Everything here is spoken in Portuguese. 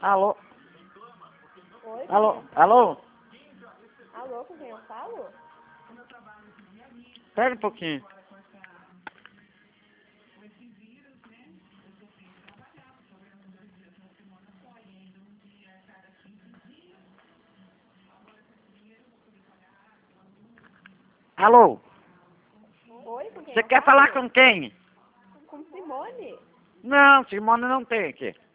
Alô? Oi, Alô? Alô? Alô, com quem eu falo? Espera um pouquinho. Alô? Oi, com quem Você eu quer falo? falar com quem? Com Simone. Não, Simone não tem aqui.